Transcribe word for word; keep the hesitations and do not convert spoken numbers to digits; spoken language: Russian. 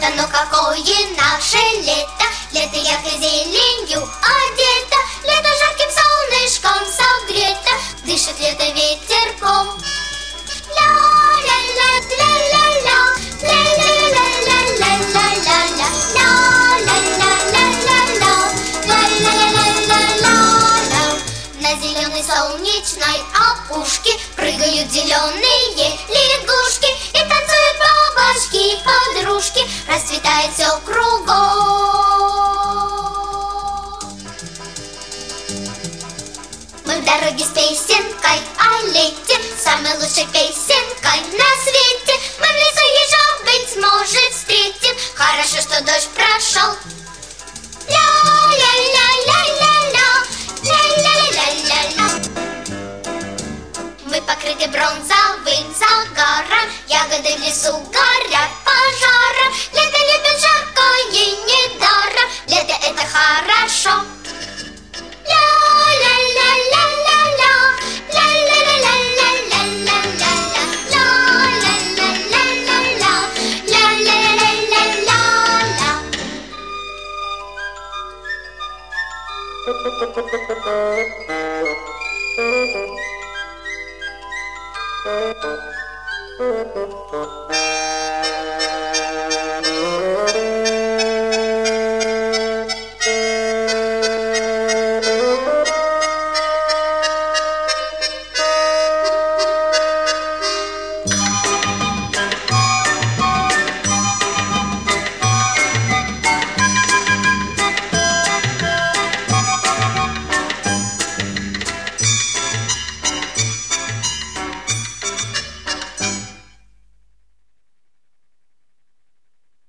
лето, но какое наше лето? Лето яркой зеленью одето, лето жарким солнышком согрето, дышит лето ветерком. На зеленой солнечной опушке прыгают зеленые лягушки и танцуют бабочки, подружки, расцветает все кругом. Мы в дороге с песенкой о лете, самой лучшей песенкой на свете. Мы в лесу ежа, быть может, встретим, хорошо, что дождь прошел. Ля-ля-ля-ля-ля-ля, ля-ля-ля-ля-ля. Мы покрыты бронзовым загаром, ягоды в лесу горят пожаром. Лето любит жаркое недаром, лето это хорошо. Ля-ля-ля-ля-ля-ля, ля-ля-ля-ля-ля-ля-ля-ля, ля-ля-ля-ля-ля-ля, ля-ля-ля-ля-ля-ля. Thank you.